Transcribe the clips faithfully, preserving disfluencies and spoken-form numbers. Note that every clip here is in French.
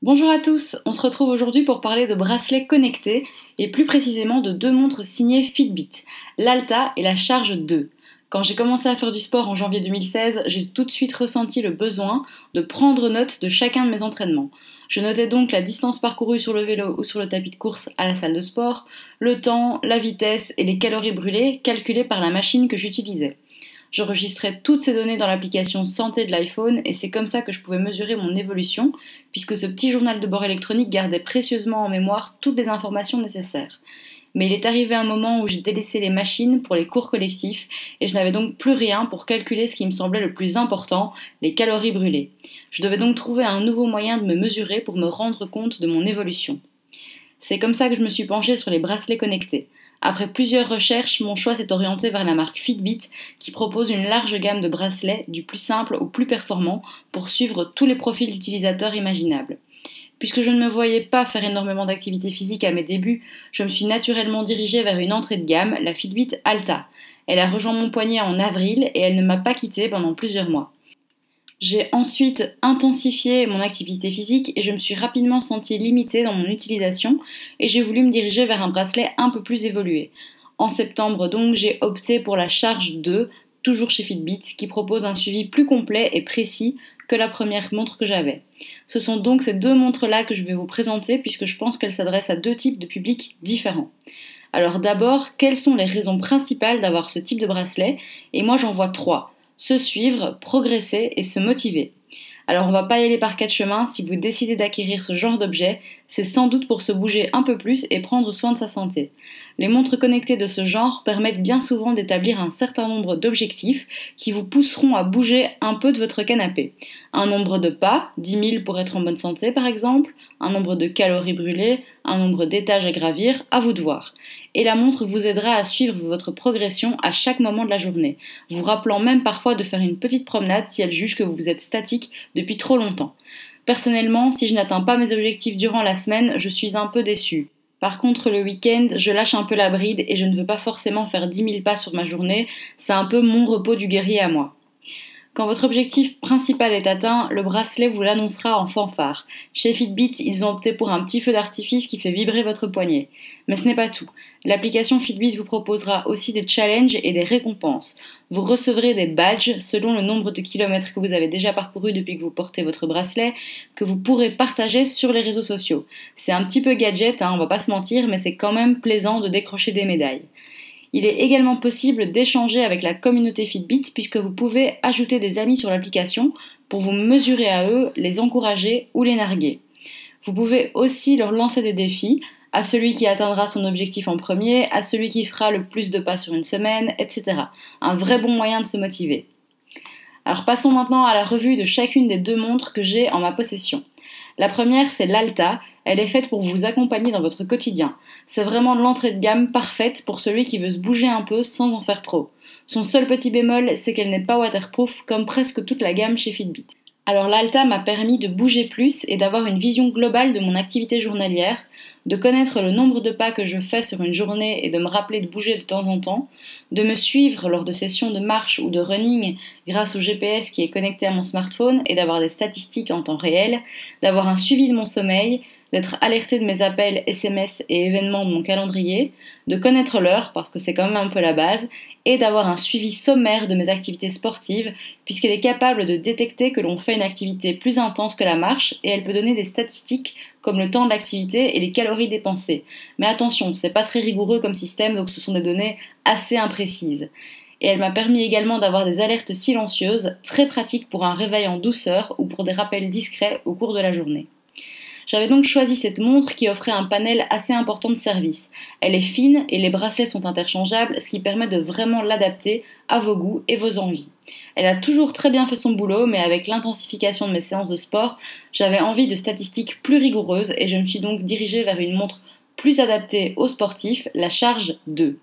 Bonjour à tous, on se retrouve aujourd'hui pour parler de bracelets connectés et plus précisément de deux montres signées Fitbit, l'Alta et la Charge deux. Quand j'ai commencé à faire du sport en janvier deux mille seize, j'ai tout de suite ressenti le besoin de prendre note de chacun de mes entraînements. Je notais donc la distance parcourue sur le vélo ou sur le tapis de course à la salle de sport, le temps, la vitesse et les calories brûlées calculées par la machine que j'utilisais. J'enregistrais toutes ces données dans l'application santé de l'iPhone et c'est comme ça que je pouvais mesurer mon évolution, puisque ce petit journal de bord électronique gardait précieusement en mémoire toutes les informations nécessaires. Mais il est arrivé un moment où j'ai délaissé les machines pour les cours collectifs et je n'avais donc plus rien pour calculer ce qui me semblait le plus important, les calories brûlées. Je devais donc trouver un nouveau moyen de me mesurer pour me rendre compte de mon évolution. C'est comme ça que je me suis penchée sur les bracelets connectés. Après plusieurs recherches, mon choix s'est orienté vers la marque Fitbit qui propose une large gamme de bracelets du plus simple au plus performant pour suivre tous les profils d'utilisateurs imaginables. Puisque je ne me voyais pas faire énormément d'activité physique à mes débuts, je me suis naturellement dirigée vers une entrée de gamme, la Fitbit Alta. Elle a rejoint mon poignet en avril et elle ne m'a pas quittée pendant plusieurs mois. J'ai ensuite intensifié mon activité physique et je me suis rapidement sentie limitée dans mon utilisation et j'ai voulu me diriger vers un bracelet un peu plus évolué. En septembre donc, j'ai opté pour la Charge deux, toujours chez Fitbit, qui propose un suivi plus complet et précis que la première montre que j'avais. Ce sont donc ces deux montres-là que je vais vous présenter puisque je pense qu'elles s'adressent à deux types de publics différents. Alors d'abord, quelles sont les raisons principales d'avoir ce type de bracelet? Et moi j'en vois trois. Se suivre, progresser et se motiver. Alors on va pas y aller par quatre chemins, si vous décidez d'acquérir ce genre d'objet, c'est sans doute pour se bouger un peu plus et prendre soin de sa santé. Les montres connectées de ce genre permettent bien souvent d'établir un certain nombre d'objectifs qui vous pousseront à bouger un peu de votre canapé. Un nombre de pas, dix mille pour être en bonne santé par exemple, un nombre de calories brûlées, un nombre d'étages à gravir, à vous de voir. Et la montre vous aidera à suivre votre progression à chaque moment de la journée, vous rappelant même parfois de faire une petite promenade si elle juge que vous êtes statique depuis trop longtemps. Personnellement, si je n'atteins pas mes objectifs durant la semaine, je suis un peu déçue. Par contre, le week-end, je lâche un peu la bride et je ne veux pas forcément faire dix mille pas sur ma journée, c'est un peu mon repos du guerrier à moi. Quand votre objectif principal est atteint, le bracelet vous l'annoncera en fanfare. Chez Fitbit, ils ont opté pour un petit feu d'artifice qui fait vibrer votre poignet. Mais ce n'est pas tout. L'application Fitbit vous proposera aussi des challenges et des récompenses. Vous recevrez des badges selon le nombre de kilomètres que vous avez déjà parcouru depuis que vous portez votre bracelet, que vous pourrez partager sur les réseaux sociaux. C'est un petit peu gadget, hein, on va pas se mentir, mais c'est quand même plaisant de décrocher des médailles. Il est également possible d'échanger avec la communauté Fitbit puisque vous pouvez ajouter des amis sur l'application pour vous mesurer à eux, les encourager ou les narguer. Vous pouvez aussi leur lancer des défis, à celui qui atteindra son objectif en premier, à celui qui fera le plus de pas sur une semaine, et cetera. Un vrai bon moyen de se motiver. Alors passons maintenant à la revue de chacune des deux montres que j'ai en ma possession. La première, c'est l'Alta. Elle est faite pour vous accompagner dans votre quotidien. C'est vraiment l'entrée de gamme parfaite pour celui qui veut se bouger un peu sans en faire trop. Son seul petit bémol, c'est qu'elle n'est pas waterproof comme presque toute la gamme chez Fitbit. Alors l'Alta m'a permis de bouger plus et d'avoir une vision globale de mon activité journalière, de connaître le nombre de pas que je fais sur une journée et de me rappeler de bouger de temps en temps, de me suivre lors de sessions de marche ou de running grâce au G P S qui est connecté à mon smartphone et d'avoir des statistiques en temps réel, d'avoir un suivi de mon sommeil, d'être alerté de mes appels, S M S et événements de mon calendrier, de connaître l'heure parce que c'est quand même un peu la base, et d'avoir un suivi sommaire de mes activités sportives puisqu'elle est capable de détecter que l'on fait une activité plus intense que la marche et elle peut donner des statistiques comme le temps de l'activité et les calories dépensées. Mais attention, c'est pas très rigoureux comme système donc ce sont des données assez imprécises. Et elle m'a permis également d'avoir des alertes silencieuses, très pratiques pour un réveil en douceur ou pour des rappels discrets au cours de la journée. J'avais donc choisi cette montre qui offrait un panel assez important de services. Elle est fine et les bracelets sont interchangeables, ce qui permet de vraiment l'adapter à vos goûts et vos envies. Elle a toujours très bien fait son boulot, mais avec l'intensification de mes séances de sport, j'avais envie de statistiques plus rigoureuses et je me suis donc dirigée vers une montre plus adaptée aux sportifs, la Charge deux.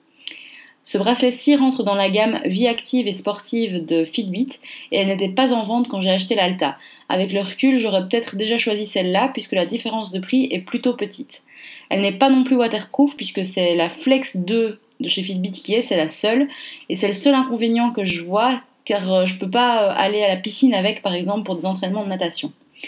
Ce bracelet-ci rentre dans la gamme vie active et sportive de Fitbit et elle n'était pas en vente quand j'ai acheté l'Alta. Avec le recul, j'aurais peut-être déjà choisi celle-là puisque la différence de prix est plutôt petite. Elle n'est pas non plus waterproof puisque c'est la Flex deux de chez Fitbit qui est, c'est la seule et c'est le seul inconvénient que je vois car je ne peux pas aller à la piscine avec par exemple pour des entraînements de natation.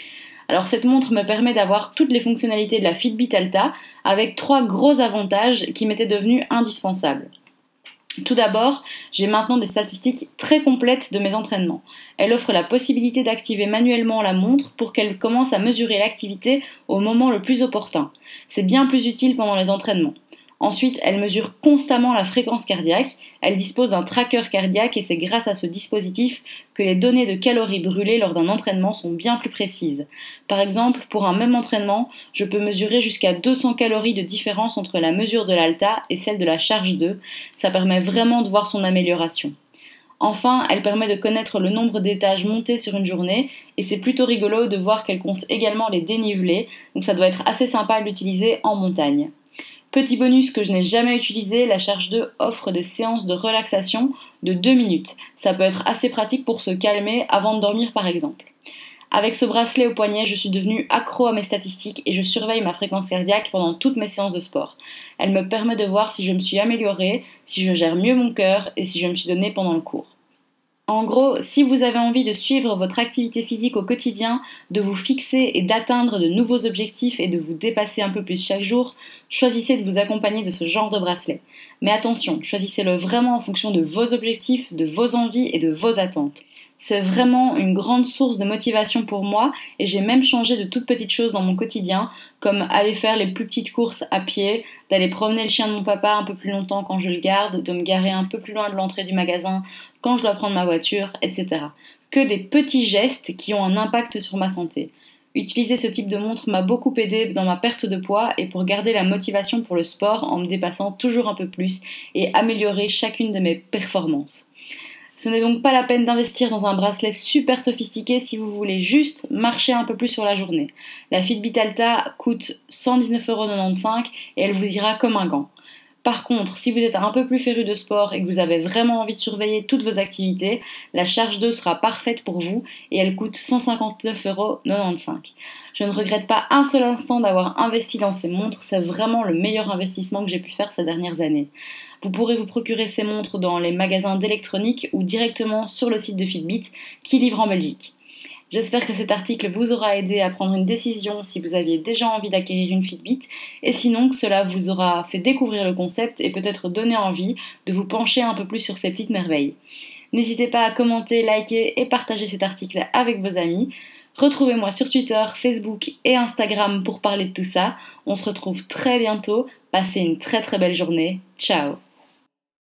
Alors cette montre me permet d'avoir toutes les fonctionnalités de la Fitbit Alta avec trois gros avantages qui m'étaient devenus indispensables. Tout d'abord, j'ai maintenant des statistiques très complètes de mes entraînements. Elle offre la possibilité d'activer manuellement la montre pour qu'elle commence à mesurer l'activité au moment le plus opportun. C'est bien plus utile pendant les entraînements. Ensuite, elle mesure constamment la fréquence cardiaque. Elle dispose d'un tracker cardiaque et c'est grâce à ce dispositif que les données de calories brûlées lors d'un entraînement sont bien plus précises. Par exemple, pour un même entraînement, je peux mesurer jusqu'à deux cents calories de différence entre la mesure de l'Alta et celle de la charge deux. Ça permet vraiment de voir son amélioration. Enfin, elle permet de connaître le nombre d'étages montés sur une journée et c'est plutôt rigolo de voir qu'elle compte également les dénivelés, donc ça doit être assez sympa à l'utiliser en montagne. Petit bonus que je n'ai jamais utilisé, la charge deux offre des séances de relaxation de deux minutes. Ça peut être assez pratique pour se calmer avant de dormir par exemple. Avec ce bracelet au poignet, je suis devenue accro à mes statistiques et je surveille ma fréquence cardiaque pendant toutes mes séances de sport. Elle me permet de voir si je me suis améliorée, si je gère mieux mon cœur et si je me suis donnée pendant le cours. En gros, si vous avez envie de suivre votre activité physique au quotidien, de vous fixer et d'atteindre de nouveaux objectifs et de vous dépasser un peu plus chaque jour, choisissez de vous accompagner de ce genre de bracelet. Mais attention, choisissez-le vraiment en fonction de vos objectifs, de vos envies et de vos attentes. C'est vraiment une grande source de motivation pour moi et j'ai même changé de toutes petites choses dans mon quotidien, comme aller faire les plus petites courses à pied, d'aller promener le chien de mon papa un peu plus longtemps quand je le garde, de me garer un peu plus loin de l'entrée du magasin quand je dois prendre ma voiture, et cetera. Que des petits gestes qui ont un impact sur ma santé. Utiliser ce type de montre m'a beaucoup aidé dans ma perte de poids et pour garder la motivation pour le sport en me dépassant toujours un peu plus et améliorer chacune de mes performances. Ce n'est donc pas la peine d'investir dans un bracelet super sophistiqué si vous voulez juste marcher un peu plus sur la journée. La Fitbit Alta coûte cent dix-neuf euros quatre-vingt-quinze et elle vous ira comme un gant. Par contre, si vous êtes un peu plus féru de sport et que vous avez vraiment envie de surveiller toutes vos activités, la charge deux sera parfaite pour vous et elle coûte cent cinquante-neuf euros quatre-vingt-quinze. Je ne regrette pas un seul instant d'avoir investi dans ces montres, c'est vraiment le meilleur investissement que j'ai pu faire ces dernières années. Vous pourrez vous procurer ces montres dans les magasins d'électronique ou directement sur le site de Fitbit qui livre en Belgique. J'espère que cet article vous aura aidé à prendre une décision si vous aviez déjà envie d'acquérir une Fitbit et sinon que cela vous aura fait découvrir le concept et peut-être donné envie de vous pencher un peu plus sur ces petites merveilles. N'hésitez pas à commenter, liker et partager cet article avec vos amis. Retrouvez-moi sur Twitter, Facebook et Instagram pour parler de tout ça. On se retrouve très bientôt. Passez une très très belle journée. Ciao!